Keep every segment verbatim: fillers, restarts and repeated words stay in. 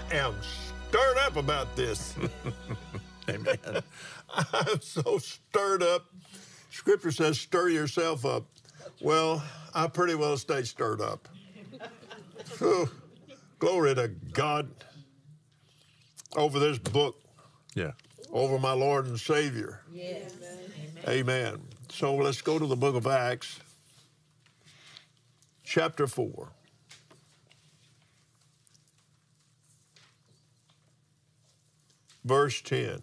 am stirred up about this. Amen. I'm so stirred up. Scripture says, stir yourself up. Well, I pretty well stay stirred up. Oh, glory to God over this book. Yeah. Over my Lord and Savior. Yes. Amen. So let's go to the book of Acts, chapter four. Verse ten.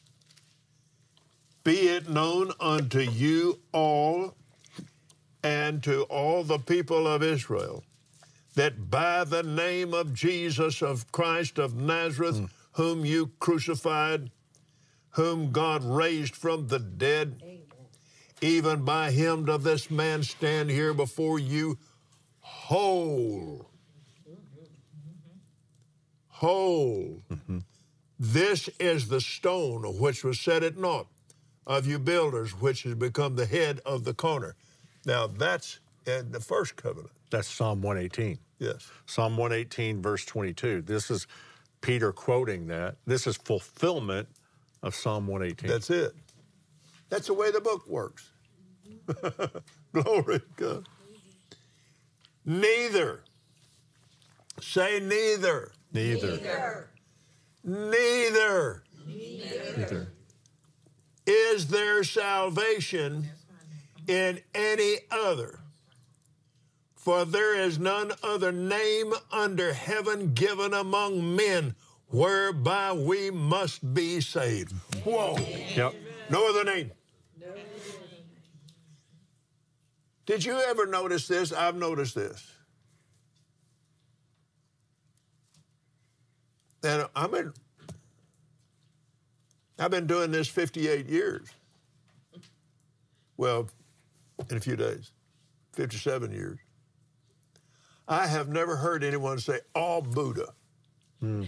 Be it known unto you all and to all the people of Israel that by the name of Jesus of Christ of Nazareth, mm. whom you crucified, whom God raised from the dead, Amen. Even by him doth this man stand here before you whole. Whole. Mm-hmm. This is the stone which was set at naught of you builders, which has become the head of the corner. Now, that's in the first covenant. That's Psalm one eighteen. Yes. Psalm one eighteen, verse twenty-two. This is Peter quoting that. This is fulfillment of Psalm one eighteen. That's it. That's the way the book works. Glory to God. Neither. Say neither. Neither. Neither. Neither. Neither. Is there salvation in any other? For there is none other name under heaven given among men whereby we must be saved. Whoa. Yep. No other name. Did you ever notice this? I've noticed this. And I've been, I've been doing this fifty-eight years. Well, in a few days, fifty-seven years. I have never heard anyone say, all Buddha. Hmm.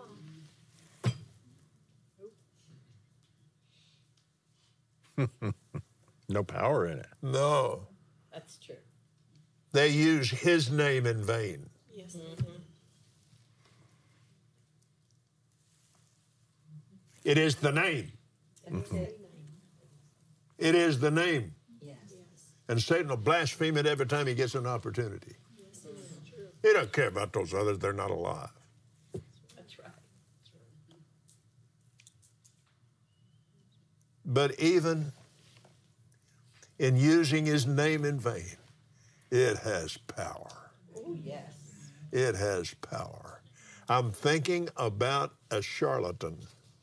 No power in it. No. That's true. They use his name in vain. Yes. Mm-hmm. It is the name. Mm-hmm. It is the name. Yes. And Satan will blaspheme it every time he gets an opportunity. Yes, that's true. He doesn't care about those others. They're not alive. That's right. But even in using his name in vain, it has power. Oh, yes. It has power. I'm thinking about a charlatan.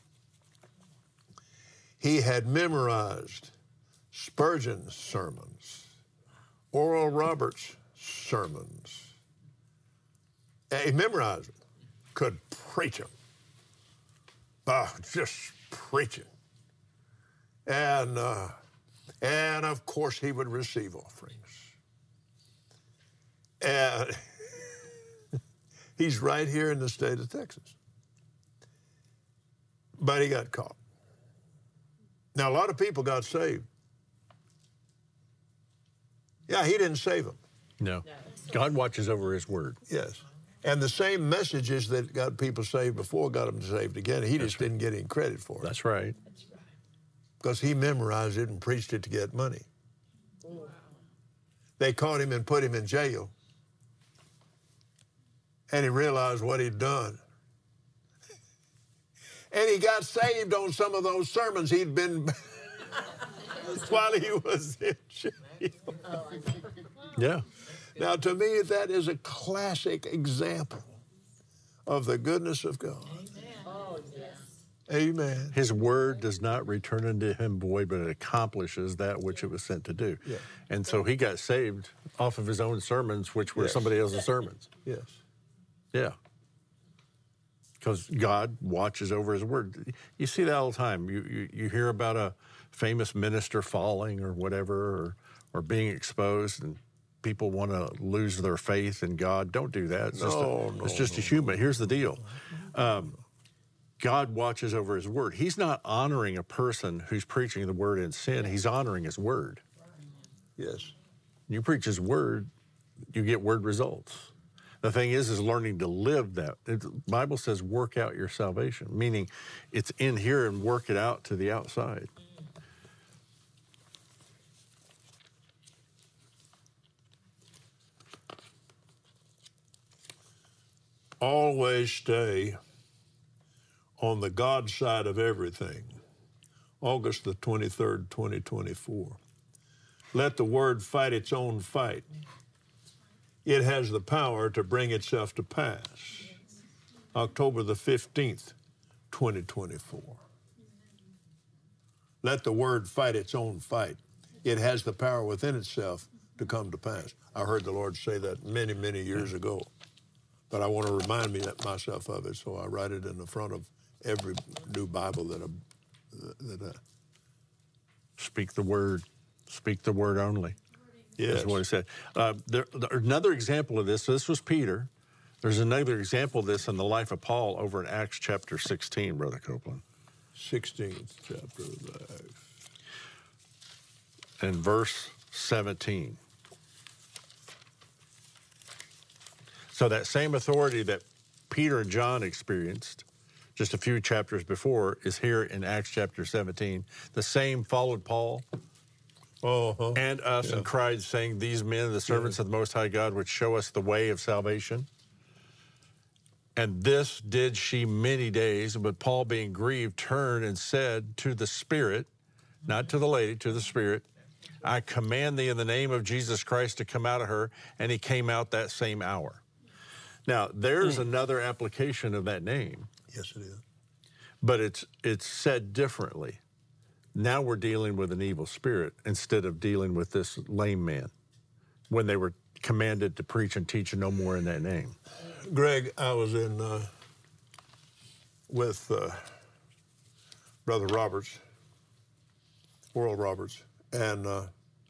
He had memorized Spurgeon's sermons, Oral Roberts' sermons. He memorized them, could preach them. Ah, just preaching. And, uh, and of course, he would receive offerings. And he's right here in the state of Texas. But he got caught. Now, a lot of people got saved. Yeah, he didn't save them. No. God watches over his word. Yes. And the same messages that got people saved before got them saved again. He just didn't get any credit for it. That's right. That's right. Because he memorized it and preached it to get money. Wow. They caught him and put him in jail. And he realized what he'd done. And he got saved on some of those sermons he'd been while he was in jail. Yeah. Now, to me, that is a classic example of the goodness of God. Amen. Oh, yes. Amen. His word does not return unto him void, but it accomplishes that which it was sent to do. Yeah. And so he got saved off of his own sermons, which were Yes. somebody else's sermons. Yes. Yeah. Because God watches over his word. You see that all the time. You, you you hear about a famous minister falling or whatever, or or being exposed, and people want to lose their faith in God. Don't do that. It's No, just a, no, it's just no, a human. Here's the deal. Um, God watches over his word. He's not honoring a person who's preaching the word in sin. He's honoring his word. Yes. You preach his word, you get word results. The thing is, is learning to live that. The Bible says, work out your salvation, meaning it's in here and work it out to the outside. Always stay on the God side of everything. August the twenty-third, twenty twenty-four. Let the word fight its own fight. It has the power to bring itself to pass. October the fifteenth, twenty twenty-four. Let the word fight its own fight. It has the power within itself to come to pass. I heard the Lord say that many, many years ago. But I want to remind me that myself of it, so I write it in the front of every new Bible that I, that I Speak the word. Speak the word only. yes. That's what he said. Uh, there, there- another example of this, so this was Peter. There's another example of this in the life of Paul over in Acts chapter sixteen, Brother Copeland. sixteenth chapter of Acts. And verse seventeen. So that same authority that Peter and John experienced just a few chapters before is here in Acts chapter seventeen. The same followed Paul Uh-huh. and us Yeah. and cried, saying, these men, the servants of the Most High God, would show us the way of salvation. And this did she many days, but Paul, being grieved, turned and said to the Spirit, not to the lady, to the Spirit, I command thee in the name of Jesus Christ to come out of her. And he came out that same hour. Now, there's another application of that name, Yes, it is. but it's it's said differently. Now we're dealing with an evil spirit instead of dealing with this lame man when they were commanded to preach and teach no more in that name. Greg, I was in uh, with uh, Brother Roberts, Oral Roberts, and uh,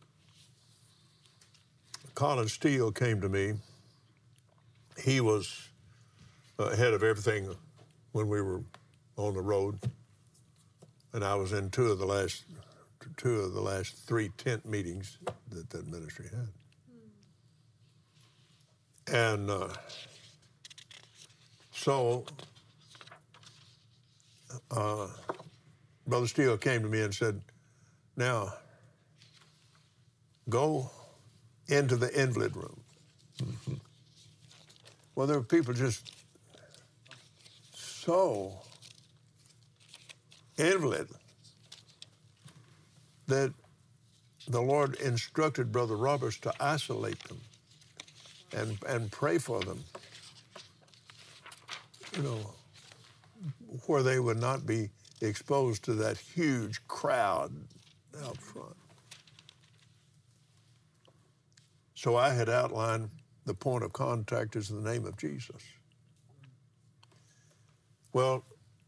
Colin Steele came to me. He was ahead of everything when we were on the road, and I was in two of the last two of the last three tent meetings that that ministry had. And uh, so uh, Brother Steele came to me and said, now, go into the invalid room. Mm-hmm. Well, there were people just so invalid that the Lord instructed Brother Roberts to isolate them and, and pray for them, you know, where they would not be exposed to that huge crowd out front. So I had outlined the point of contact is the name of Jesus. Well,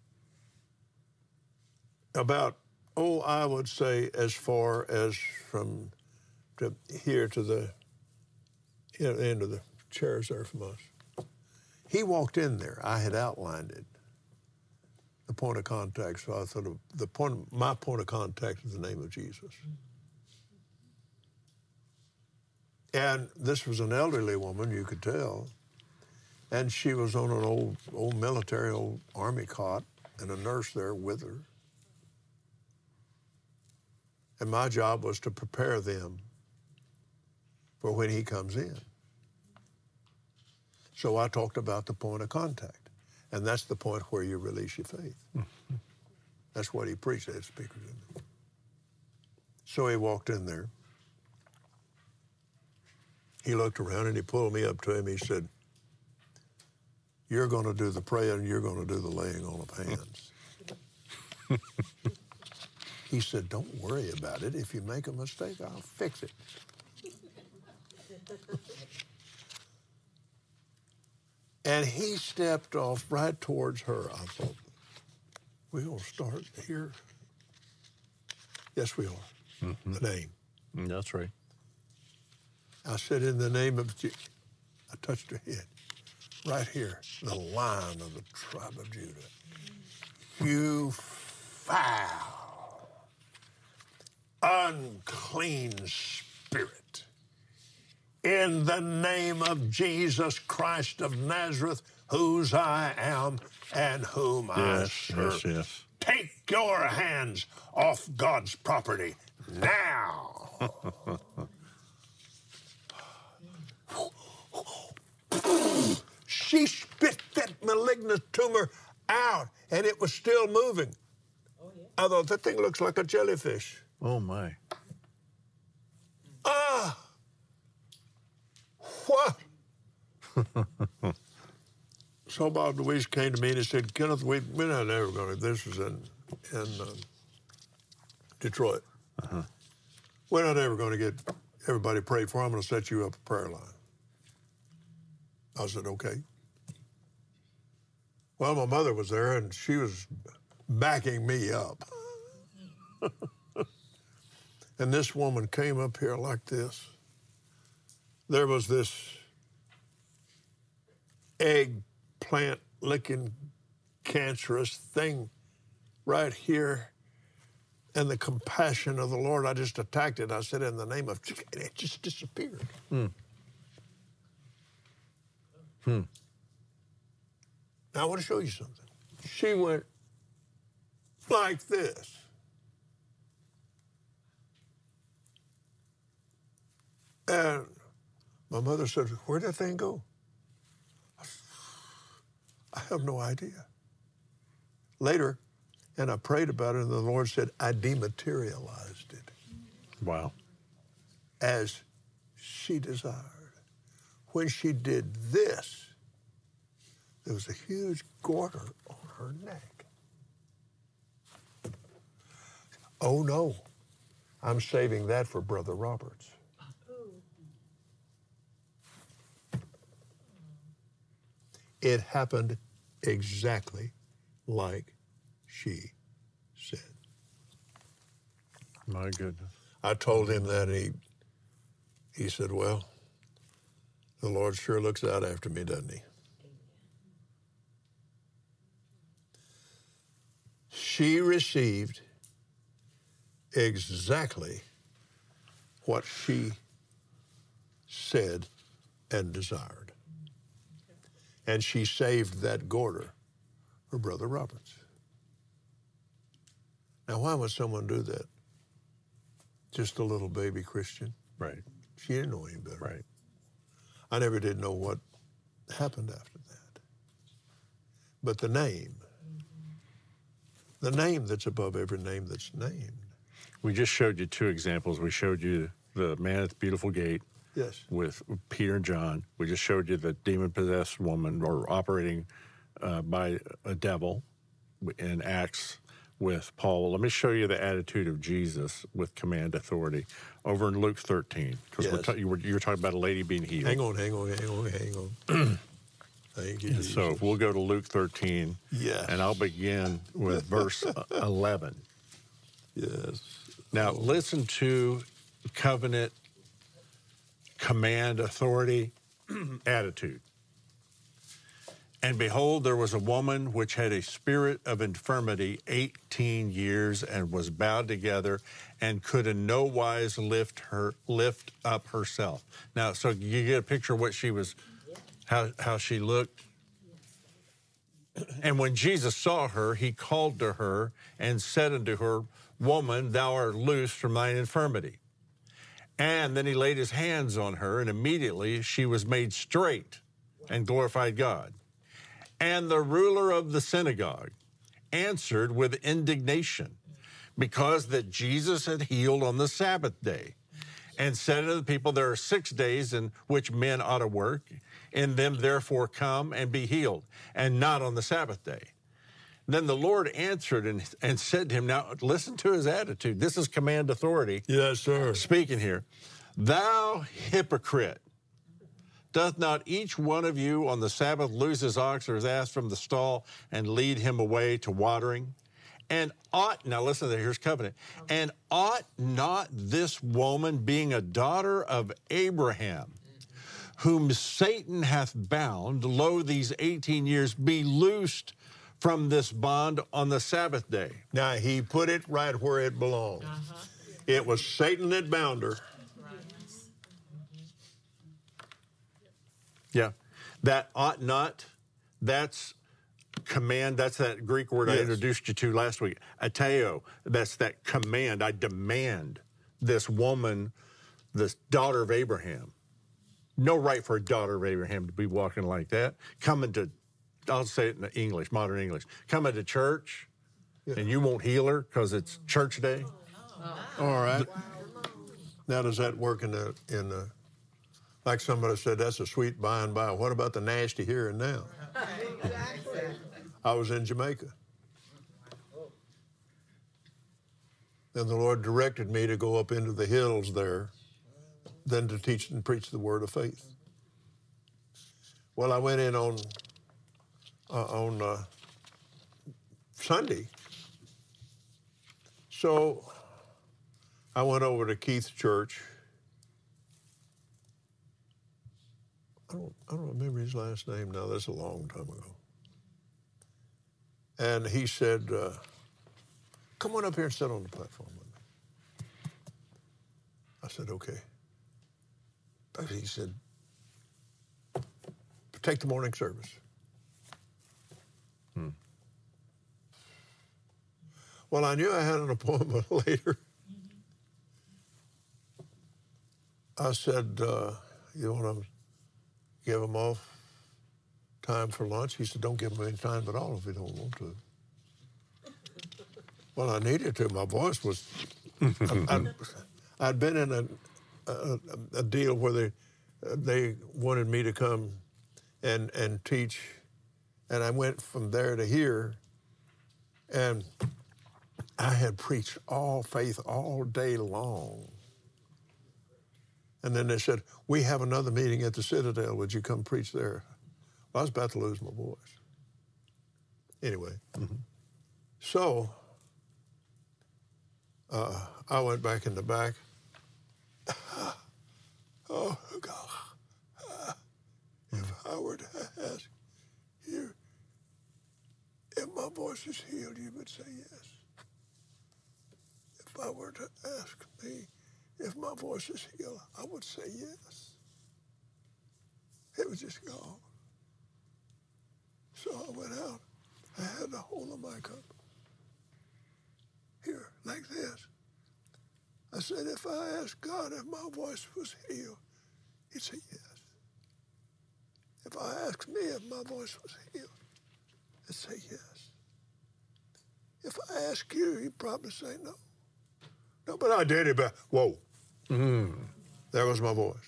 about, oh, I would say as far as from to here to the you know, end of the chairs there from us. He walked in there. I had outlined it, the point of contact. So I thought of the point, my point of contact is the name of Jesus. And this was an elderly woman, you could tell, and she was on an old, old military, old army cot, and a nurse there with her. And my job was to prepare them for when he comes in. So I talked about the point of contact, and that's the point where you release your faith. Mm-hmm. That's what he preached at speakers. So he walked in there. He looked around and he pulled me up to him. He said, you're going to do the praying, you're going to do the laying on of hands. He said, don't worry about it. If you make a mistake, I'll fix it. And he stepped off right towards her. I thought, we'll start here. Yes, we are. Mm-hmm. The name. Mm, that's right. I said, in the name of Jesus. I touched her head. Right here, the Lion of the tribe of Judah. You foul, unclean spirit. in the name of Jesus Christ of Nazareth, whose I am and whom I Yes, serve. yes, yes. Take your hands off God's property now. She spit that malignant tumor out, and it was still moving. Oh, yeah. I thought, that thing looks like a jellyfish. Oh, my. Ah! What? So Bob DeWeese came to me and he said, Kenneth, we, we're not ever going to, this was in, in uh, Detroit. Uh-huh. We're not ever going to get everybody pray for. I'm going to set you up a prayer line. I said, okay. Well, my mother was there and she was backing me up. And this woman came up here like this. There was this eggplant licking cancerous thing right here. And the compassion of the Lord, I just attacked it. I said, in the name of, and it just disappeared. Hmm. Hmm. Now I want to show you something. She went like this. And my mother said, where'd that thing go? I said, I have no idea. Later, and I prayed about it, and the Lord said, I dematerialized it. Wow. As she desired. When she did this, there was a huge goiter on her neck. Oh no, I'm saving that for Brother Roberts. It happened exactly like she said. My goodness. I told him that, and he, he said, well, the Lord sure looks out after me, doesn't he? She received exactly what she said and desired. And she saved that goiter for Brother Roberts. Now, why would someone do that? Just a little baby Christian. Right. She didn't know any better. Right. I never did know what happened after that. But the name, the name that's above every name that's named. We just showed you two examples. We showed you the man at the beautiful gate. Yes. With Peter and John. We just showed you the demon-possessed woman or operating uh, by a devil in Acts with Paul. Let me show you the attitude of Jesus with command authority over in Luke thirteen. Because Yes. we're ta- you, were, you were talking about a lady being healed. Hang on, hang on, hang on, hang on. Thank you, And Jesus. so we'll go to Luke thirteen. Yes. And I'll begin with verse eleven. Yes. Now, listen to covenant command authority attitude. And behold, there was a woman which had a spirit of infirmity eighteen years and was bowed together and could in no wise lift her lift up herself. Now, so you get a picture of what she was, how, how she looked. And when Jesus saw her, he called to her and said unto her, Woman, thou art loosed from thine infirmity. And then he laid his hands on her, and immediately she was made straight and glorified God. And the ruler of the synagogue answered with indignation, because that Jesus had healed on the Sabbath day, and said unto the people, there are six days in which men ought to work. In them therefore come and be healed, and not on the Sabbath day. Then the Lord answered and, and said to him, now listen to his attitude. This is command authority. Yes, sir. Speaking here. Thou hypocrite, doth not each one of you on the Sabbath loose his ox or his ass from the stall and lead him away to watering? And ought, now listen to that, here's covenant. And ought not this woman, being a daughter of Abraham, whom Satan hath bound, lo, these eighteen years, be loosed from this bond on the Sabbath day? Now, he put it right where it belonged. Uh-huh. It was Satan that bound her. Yeah. That ought not, that's command. That's that Greek word Yes. I introduced you to last week. Ateo. That's that command. I demand this woman, this daughter of Abraham. No right for a daughter of Abraham to be walking like that. Coming to, I'll say it in English, modern English, coming to church, and you won't heal her because it's church day. All right. Now, does that work in the, in the, like somebody said, that's a sweet by and by. What about the nasty here and now? Exactly. I was in Jamaica. And the Lord directed me to go up into the hills there, then to teach and preach the word of faith. Well, I went in on uh, on uh, Sunday. So I went over to Keith's church. I don't, I don't remember his last name now. That's a long time ago. And he said, uh, come on up here and sit on the platform with me. I said, okay. But he said, take the morning service. Hmm. Well, I knew I had an appointment later. I said, uh, you want to give them off time for lunch? He said, don't give them any time at all if you don't want to. Well, I needed to. My voice was, I, I'd, I'd been in a, a, a deal where they, they wanted me to come and, and teach, and I went from there to here, and I had preached all faith all day long. And then they said, we have another meeting at the Citadel. Would you come preach there? Well, I was about to lose my voice. Anyway, mm-hmm. so uh, I went back in the back. Oh, God. If I were to ask you if my voice is healed, you would say yes. If I were to ask me if my voice is healed, I would say yes. It was just gone. So I went out. I had to hold the mic up here, like this. I said, if I asked God if my voice was healed, he'd say yes. If I asked me if my voice was healed, he'd say yes. If I ask you, he'd probably say no. No, but I did it, but whoa. Mm. There was my voice.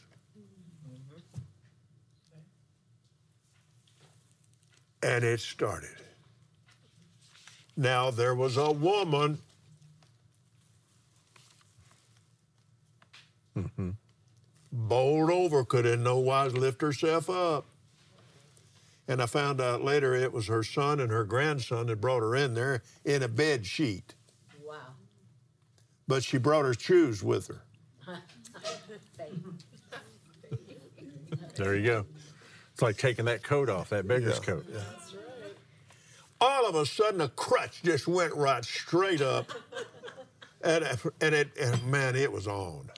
And it started. Now there was a woman mm-hmm. bowled over, could in no wise lift herself up. And I found out later it was her son and her grandson that brought her in there in a bed sheet. Wow. But she brought her shoes with her. There you go. It's like taking that coat off, that beggar's Yeah, coat. yeah. That's right. All of a sudden, a crutch just went right straight up. And, and, it, and man, it was on.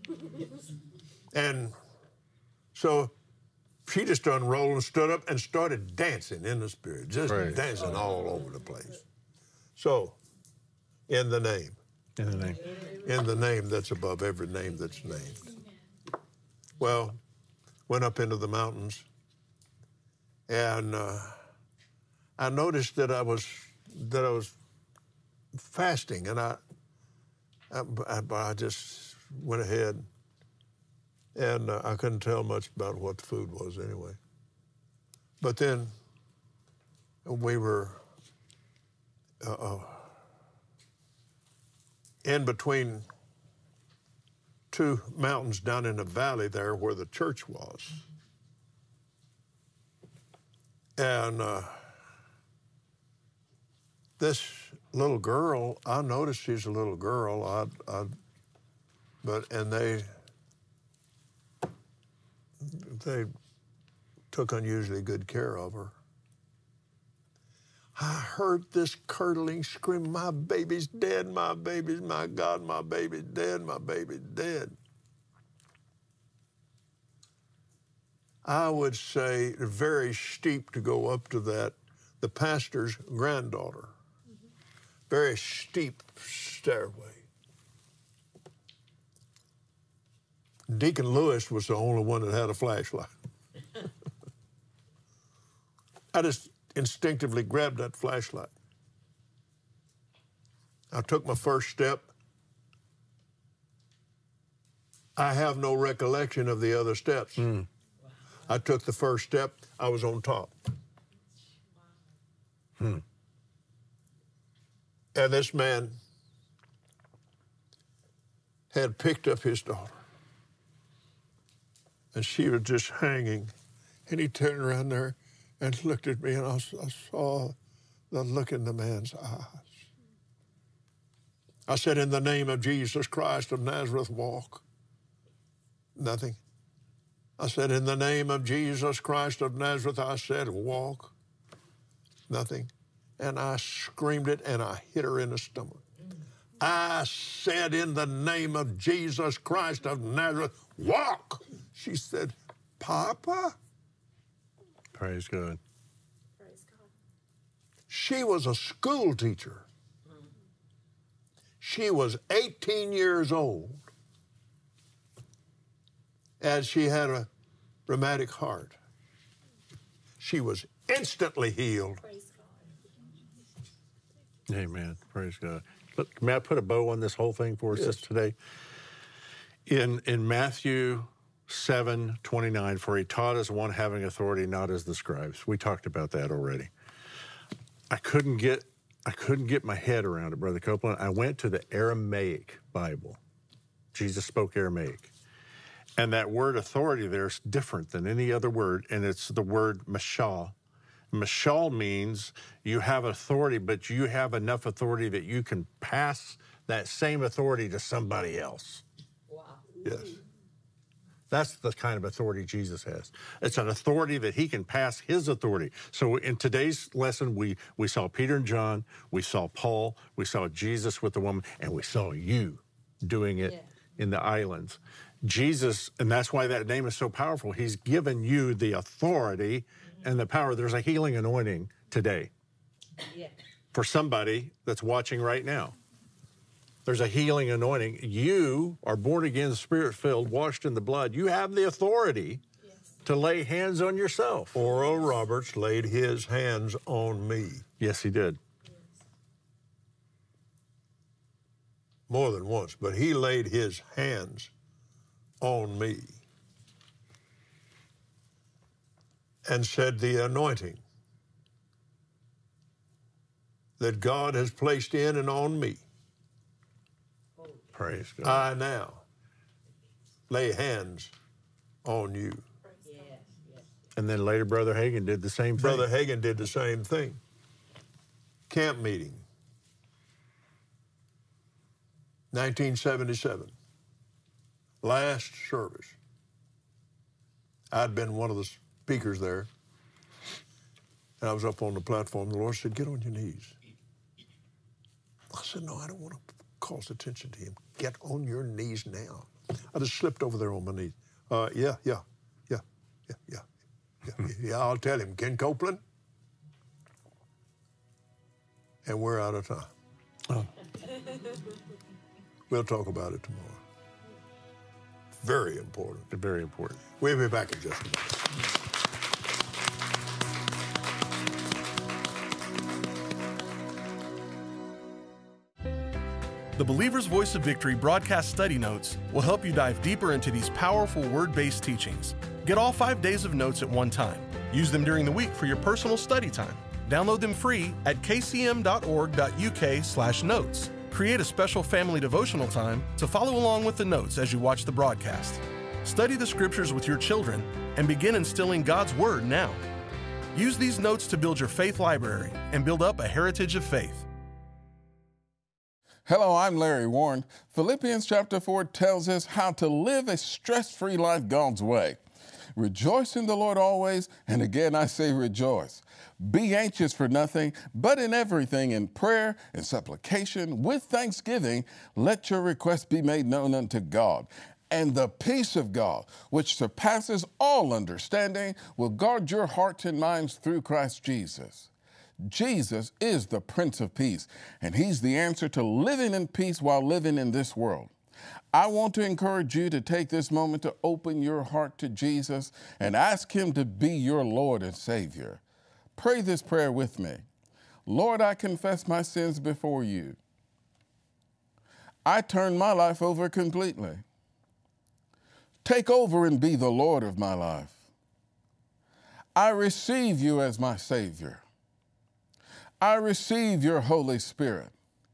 And so she just unrolled and stood up and started dancing in the spirit, just Right. dancing all over the place. So, in the name, In the name. in the name that's above every name that's named. Well, went up into the mountains, and uh, I noticed that I was that I was fasting, and I I, I just went ahead, and uh, I couldn't tell much about what the food was anyway. But then we were uh, uh, in between two mountains down in the valley there where the church was. And uh, this little girl, I noticed she's a little girl, I, I, but, and they, they took unusually good care of her. I heard this curdling scream, my baby's dead, my baby's, my God, my baby's dead, my baby's dead. I would say, very steep to go up to that, the pastor's granddaughter. Mm-hmm. Very steep stairway. Deacon Lewis was the only one that had a flashlight. I just instinctively grabbed that flashlight. I took my first step. I have no recollection of the other steps. Mm. I took the first step, I was on top. Hmm. And this man had picked up his daughter. And she was just hanging. And he turned around there and looked at me, and I, I saw the look in the man's eyes. I said, in the name of Jesus Christ of Nazareth, walk. Nothing. I said, in the name of Jesus Christ of Nazareth, I said, walk. Nothing. And I screamed it, and I hit her in the stomach. I said, in the name of Jesus Christ of Nazareth, walk. She said, Papa? Praise God. Praise God. She was a school teacher. She was eighteen years old, and she had a rheumatic heart. She was instantly healed. Praise God. Amen. Praise God. Look, may I put a bow on this whole thing for us Yes. this today? In in Matthew seven twenty-nine, for he taught as one having authority, not as the scribes. We talked about that already. I couldn't get I couldn't get my head around it, Brother Copeland. I went to the Aramaic Bible. Jesus spoke Aramaic. And that word authority there is different than any other word, and it's the word mashal. Mashal means you have authority, but you have enough authority that you can pass that same authority to somebody else. Wow. Yes. That's the kind of authority Jesus has. It's an authority that he can pass his authority. So in today's lesson, we, we saw Peter and John, we saw Paul, we saw Jesus with the woman, and we saw you doing it Yeah. in the islands. Jesus, and that's why that name is so powerful, he's given you the authority mm-hmm. and the power. There's a healing anointing today Yeah. for somebody that's watching right now. There's a healing anointing. You are born again, spirit-filled, washed in the blood. You have the authority Yes. to lay hands on yourself. Oral Roberts laid his hands on me. Yes, he did. More than once, but he laid his hands on me and said, the anointing that God has placed in and on me, Praise God. I now lay hands on you. Yes. Yes. And then later, Brother Hagin did the same thing. Brother Hagin did the same thing. Camp meeting, nineteen seventy-seven, last service. I'd been one of the speakers there, and I was up on the platform. The Lord said, get on your knees. I said, no, I don't want to cause attention to him. Get on your knees now. I just slipped over there on my knees. Uh, yeah, yeah, yeah, yeah, yeah, yeah, yeah, I'll tell him, Ken Copeland. And we're out of time. Oh. We'll talk about it tomorrow. Very important. Very important. We'll be back in just a minute. The Believer's Voice of Victory broadcast study notes will help you dive deeper into these powerful word-based teachings. Get all five days of notes at one time. Use them during the week for your personal study time. Download them free at k c m dot org dot u k slash notes. Create a special family devotional time to follow along with the notes as you watch the broadcast. Study the scriptures with your children and begin instilling God's Word now. Use these notes to build your faith library and build up a heritage of faith. Hello, I'm Larry Warren. Philippians chapter four tells us how to live a stress-free life God's way. Rejoice in the Lord always, and again I say rejoice. Be anxious for nothing, but in everything in prayer and supplication with thanksgiving, let your requests be made known unto God. And the peace of God, which surpasses all understanding, will guard your hearts and minds through Christ Jesus. Jesus is the Prince of Peace, and he's the answer to living in peace while living in this world. I want to encourage you to take this moment to open your heart to Jesus and ask him to be your Lord and Savior. Pray this prayer with me. Lord, I confess my sins before you. I turn my life over completely. Take over and be the Lord of my life. I receive you as my Savior. I receive your Holy Spirit.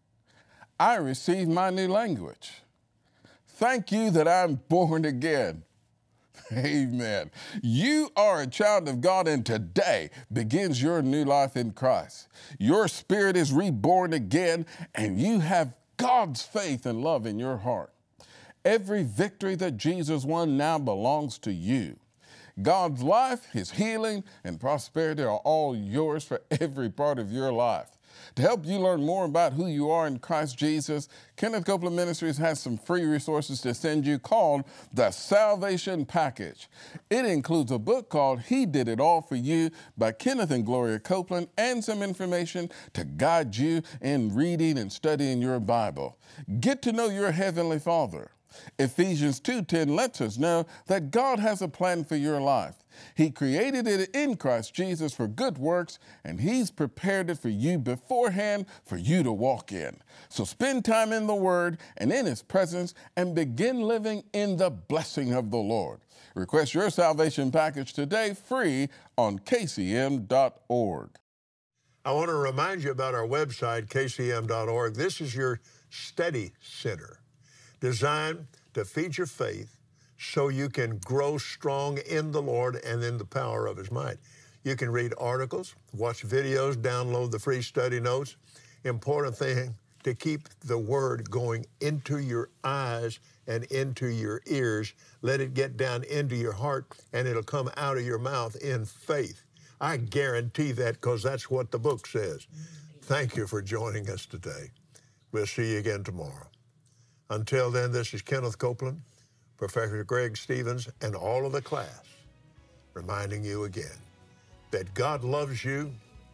I receive my new language. Thank you that I'm born again. Amen. You are a child of God, and today begins your new life in Christ. Your spirit is reborn again, and you have God's faith and love in your heart. Every victory that Jesus won now belongs to you. God's life, his healing, and prosperity are all yours for every part of your life. To help you learn more about who you are in Christ Jesus, Kenneth Copeland Ministries has some free resources to send you called the Salvation Package. It includes a book called He Did It All for You by Kenneth and Gloria Copeland, and some information to guide you in reading and studying your Bible. Get to know your Heavenly Father. Ephesians two ten lets us know that God has a plan for your life. He created it in Christ Jesus for good works, and he's prepared it for you beforehand for you to walk in. So spend time in the Word and in his presence and begin living in the blessing of the Lord. Request your salvation package today free on K C M dot org. I want to remind you about our website, K C M dot org. This is your study center, designed to feed your faith so you can grow strong in the Lord and in the power of his might. You can read articles, watch videos, download the free study notes. Important thing, to keep the word going into your eyes and into your ears. Let it get down into your heart, and it'll come out of your mouth in faith. I guarantee that, because that's what the book says. Thank you for joining us today. We'll see you again tomorrow. Until then, this is Kenneth Copeland, Professor Greg Stevens, and all of the class, reminding you again that God loves you,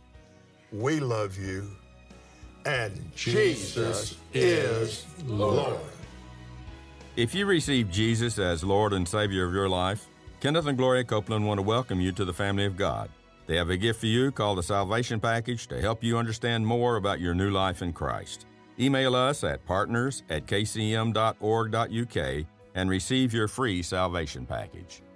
we love you, and Jesus is Lord. If you receive Jesus as Lord and Savior of your life, Kenneth and Gloria Copeland want to welcome you to the family of God. They have a gift for you called the Salvation Package to help you understand more about your new life in Christ. Email us at partners at k c m dot org dot u k and receive your free salvation package.